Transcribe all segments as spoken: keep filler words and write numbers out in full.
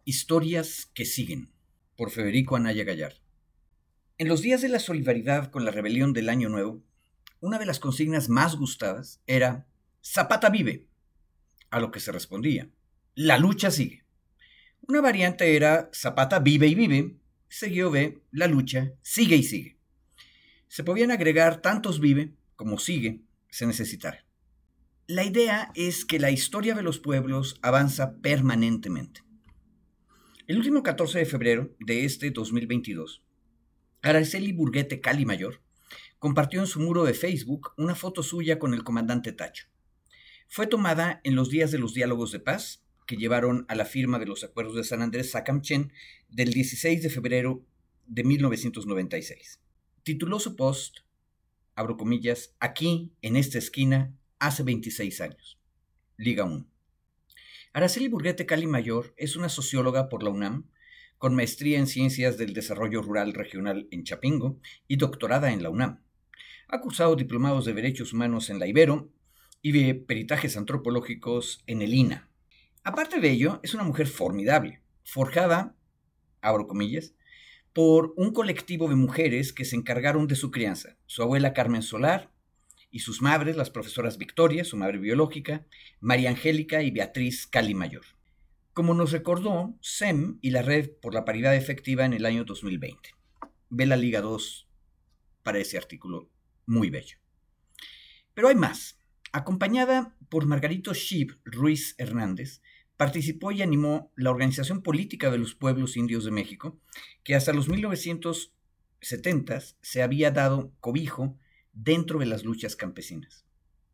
Historias que siguen, por Federico Anaya Gallardo. En los días de la solidaridad con la rebelión del Año Nuevo, una de las consignas más gustadas era Zapata vive, a lo que se respondía, la lucha sigue. Una variante era Zapata vive y vive, seguido de la lucha sigue y sigue. Se podían agregar tantos vive como sigue se necesitara. La idea es que la historia de los pueblos avanza permanentemente. El último catorce de febrero de este dos mil veintidós, Araceli Burguete Calimayor compartió en su muro de Facebook una foto suya con el comandante Tacho. Fue tomada en los días de los diálogos de paz que llevaron a la firma de los acuerdos de San Andrés Sacamchen del dieciséis de febrero de mil novecientos noventa y seis. Tituló su post, abro comillas, aquí, en esta esquina, hace veintiséis años. Liga uno. Araceli Burguete Calimayor es una socióloga por la UNAM, con maestría en Ciencias del Desarrollo Rural Regional en Chapingo y doctorada en la UNAM. Ha cursado diplomados de Derechos Humanos en la Ibero y de Peritajes Antropológicos en el I N A. Aparte de ello, es una mujer formidable, forjada, abro comillas, por un colectivo de mujeres que se encargaron de su crianza, su abuela Carmen Solar y sus madres, las profesoras Victoria, su madre biológica, María Angélica y Beatriz Calimayor. Como nos recordó S E M y la Red por la Paridad Efectiva en el año dos mil veinte. Ve la Liga dos para ese artículo muy bello. Pero hay más. Acompañada por Margarito Shib Ruiz Hernández, participó y animó la Organización Política de los Pueblos Indios de México, que hasta los mil novecientos setenta se había dado cobijo dentro de las luchas campesinas.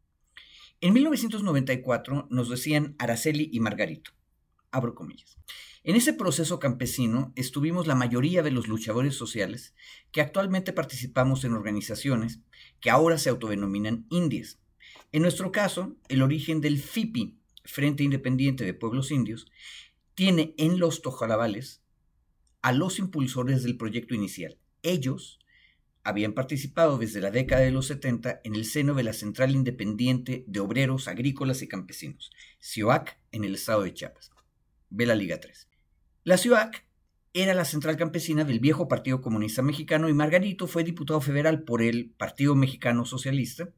En mil novecientos noventa y cuatro nos decían Araceli y Margarito, abro comillas, en ese proceso campesino estuvimos la mayoría de los luchadores sociales que actualmente participamos en organizaciones que ahora se autodenominan indias. En nuestro caso, el origen del F I P I, Frente Independiente de Pueblos Indios, tiene en los Tojolabales a los impulsores del proyecto inicial. Ellos habían participado desde la década de los setenta en el seno de la Central Independiente de Obreros Agrícolas y Campesinos, C I O A C, en el estado de Chiapas. Ve la Liga tres. La C I O A C era la central campesina del viejo Partido Comunista Mexicano y Margarito fue diputado federal por el Partido Mexicano Socialista,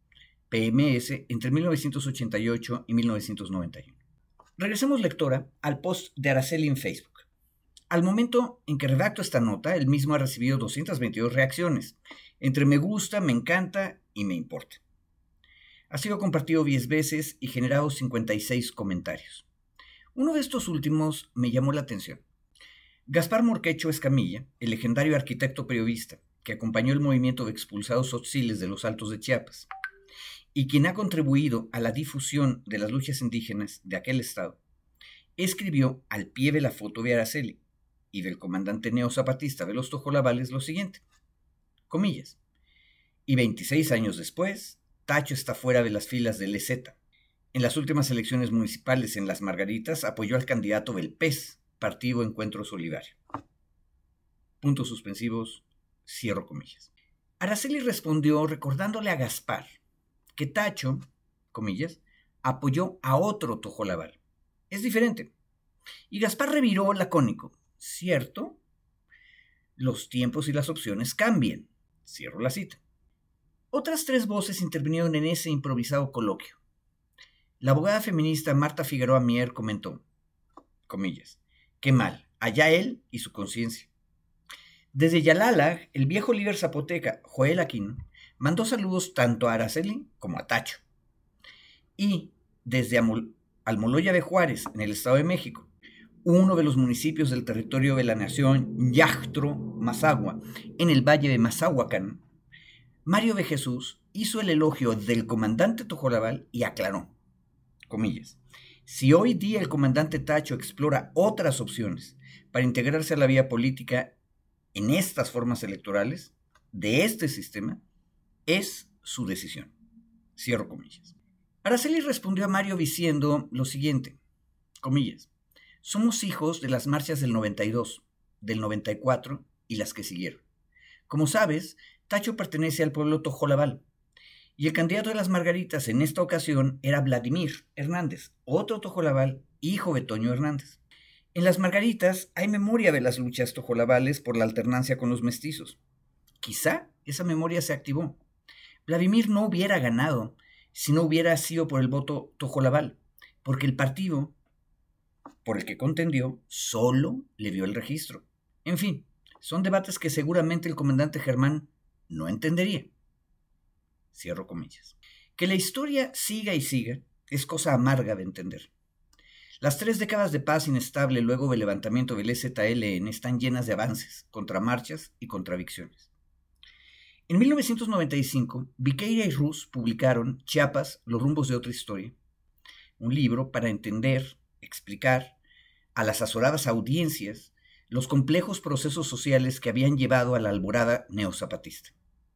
P M S, entre mil novecientos ochenta y ocho y mil novecientos noventa y uno. Regresemos, lectora, al post de Araceli en Facebook. Al momento en que redacto esta nota, el mismo ha recibido doscientas veintidós reacciones, entre me gusta, me encanta y me importa. Ha sido compartido diez veces y generado cincuenta y seis comentarios. Uno de estos últimos me llamó la atención. Gaspar Morquecho Escamilla, el legendario arquitecto periodista que acompañó el movimiento de expulsados tzotziles de los Altos de Chiapas y quien ha contribuido a la difusión de las luchas indígenas de aquel estado, escribió al pie de la foto de Araceli y del comandante neozapatista de los Tojolabales lo siguiente, comillas, y veintiséis años después, Tacho está fuera de las filas del E Z. En las últimas elecciones municipales en Las Margaritas apoyó al candidato del P E S, Partido Encuentro Solidario. Puntos suspensivos, cierro comillas. Araceli respondió recordándole a Gaspar que Tacho, comillas, apoyó a otro Tojolabal. Es diferente. Y Gaspar reviró lacónico. ¿Cierto? Los tiempos y las opciones cambian. Cierro la cita. Otras tres voces intervinieron en ese improvisado coloquio. La abogada feminista Marta Figueroa Mier comentó, comillas, qué mal, allá él y su conciencia. Desde Yalala, el viejo líder zapoteca Joel Aquino mandó saludos tanto a Araceli como a Tacho. Y desde Amol- Almoloya de Juárez, en el Estado de México, uno de los municipios del territorio de la nación Yaxtro Mazahua, en el valle de Mazahuacán, Mario de Jesús hizo el elogio del comandante Tojolabal y aclaró, comillas, si hoy día el comandante Tacho explora otras opciones para integrarse a la vía política en estas formas electorales de este sistema, es su decisión. Cierro comillas. Araceli respondió a Mario diciendo lo siguiente, comillas, somos hijos de las marchas del noventa y dos, del noventa y cuatro y las que siguieron. Como sabes, Tacho pertenece al pueblo Tojolabal y el candidato de las Margaritas en esta ocasión era Vladimir Hernández, otro Tojolabal, hijo de Toño Hernández. En Las Margaritas hay memoria de las luchas tojolabales por la alternancia con los mestizos. Quizá esa memoria se activó. Vladimir no hubiera ganado si no hubiera sido por el voto tojolabal, porque el partido por el que contendió solo le dio el registro. En fin, son debates que seguramente el comandante Germán no entendería. Cierro comillas. Que la historia siga y siga es cosa amarga de entender. Las tres décadas de paz inestable luego del levantamiento del E Z L N están llenas de avances, contramarchas y contradicciones. En mil novecientos noventa y cinco, Viqueira y Ruz publicaron Chiapas, los rumbos de otra historia, un libro para entender, explicar a las azoradas audiencias los complejos procesos sociales que habían llevado a la alborada neozapatista.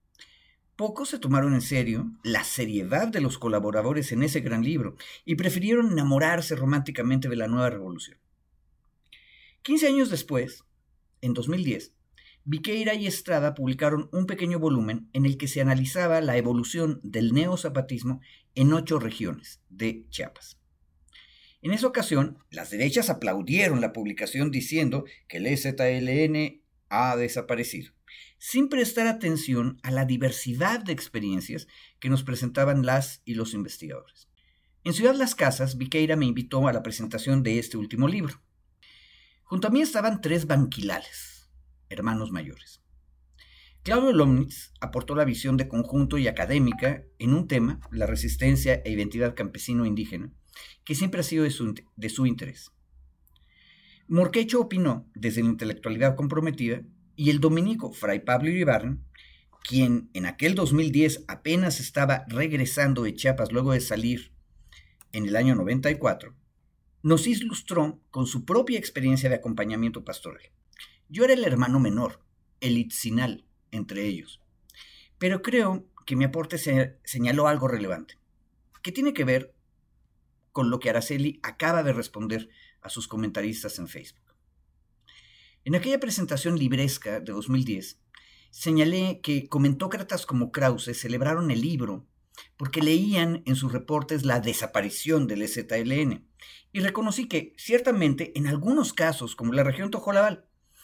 Pocos se tomaron en serio la seriedad de los colaboradores en ese gran libro y prefirieron enamorarse románticamente de la nueva revolución. Quince años después, en dos mil diez, Viqueira y Estrada publicaron un pequeño volumen en el que se analizaba la evolución del neozapatismo en ocho regiones de Chiapas. En esa ocasión, las derechas aplaudieron la publicación diciendo que el E Z L N ha desaparecido, sin prestar atención a la diversidad de experiencias que nos presentaban las y los investigadores. En Ciudad Las Casas, Viqueira me invitó a la presentación de este último libro. Junto a mí estaban tres banquilales, hermanos mayores. Claudio Lomnitz aportó la visión de conjunto y académica en un tema, la resistencia e identidad campesino-indígena, que siempre ha sido de su, de su interés. Morquecho opinó desde la intelectualidad comprometida y el dominico Fray Pablo Iribarren, quien en aquel dos mil diez apenas estaba regresando de Chiapas luego de salir en el año noventa y cuatro, nos ilustró con su propia experiencia de acompañamiento pastoral. Yo era el hermano menor, el itzinal entre ellos, pero creo que mi aporte se señaló algo relevante, que tiene que ver con lo que Araceli acaba de responder a sus comentaristas en Facebook. En aquella presentación libresca de dos mil diez, señalé que comentócratas como Krause celebraron el libro porque leían en sus reportes la desaparición del E Z L N, y reconocí que, ciertamente, en algunos casos, como la región Tojolabal,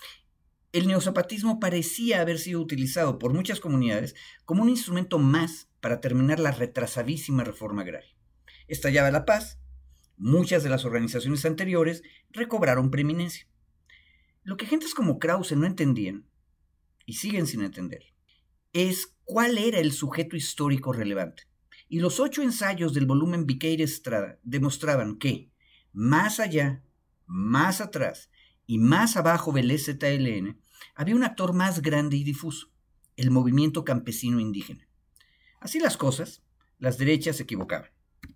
el neozapatismo parecía haber sido utilizado por muchas comunidades como un instrumento más para terminar la retrasadísima reforma agraria. Estallaba la paz, muchas de las organizaciones anteriores recobraron preeminencia. Lo que gentes como Krause no entendían, y siguen sin entender, es cuál era el sujeto histórico relevante. Y los ocho ensayos del volumen Viqueira Estrada demostraban que, más allá, más atrás y más abajo del E Z L N, había un actor más grande y difuso, el movimiento campesino indígena. Así las cosas, las derechas se equivocaban.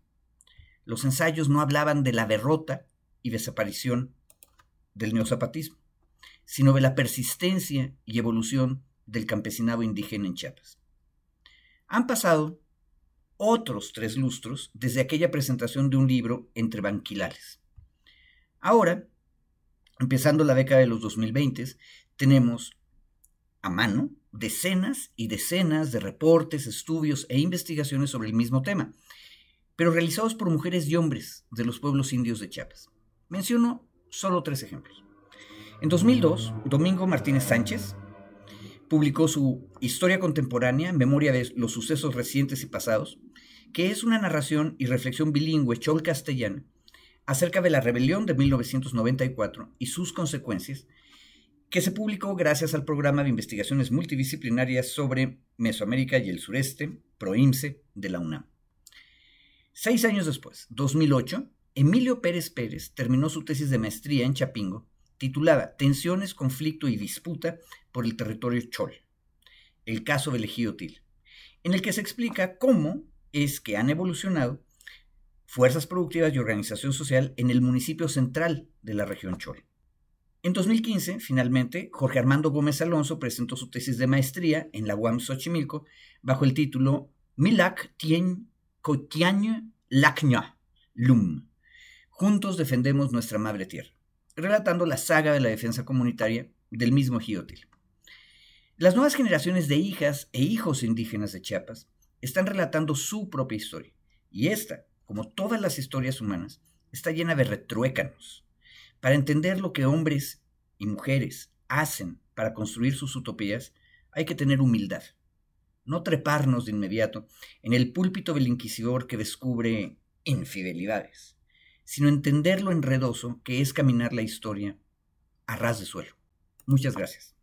Los ensayos no hablaban de la derrota y desaparición del neozapatismo, sino de la persistencia y evolución del campesinado indígena en Chiapas. Han pasado otros tres lustros desde aquella presentación de un libro entre banquilales. Ahora, empezando la década de los dos mil veinte, tenemos a mano decenas y decenas de reportes, estudios e investigaciones sobre el mismo tema, pero realizados por mujeres y hombres de los pueblos indios de Chiapas. Menciono solo tres ejemplos. En dos mil dos, Domingo Martínez Sánchez publicó su Historia Contemporánea, Memoria de los Sucesos Recientes y Pasados, que es una narración y reflexión bilingüe chol-castellana acerca de la rebelión de mil novecientos noventa y cuatro y sus consecuencias, que se publicó gracias al programa de investigaciones multidisciplinarias sobre Mesoamérica y el sureste, PROIMSE, de la UNAM. Seis años después, dos mil ocho, Emilio Pérez Pérez terminó su tesis de maestría en Chapingo, titulada Tensiones, conflicto y disputa por el territorio chol, el caso del ejido Til, en el que se explica cómo es que han evolucionado fuerzas productivas y organización social en el municipio central de la región chol. En dos mil quince, finalmente, Jorge Armando Gómez Alonso presentó su tesis de maestría en la U A M Xochimilco bajo el título Milac Tien Cotiaño Lacña Lum. Juntos defendemos nuestra madre tierra, relatando la saga de la defensa comunitaria del mismo ejido Til. Las nuevas generaciones de hijas e hijos indígenas de Chiapas están relatando su propia historia, y esta, como todas las historias humanas, está llena de retruécanos, Para entender lo que hombres y mujeres hacen para construir sus utopías, hay que tener humildad. No treparnos de inmediato en el púlpito del inquisidor que descubre infidelidades, sino entender lo enredoso que es caminar la historia a ras de suelo. Muchas gracias.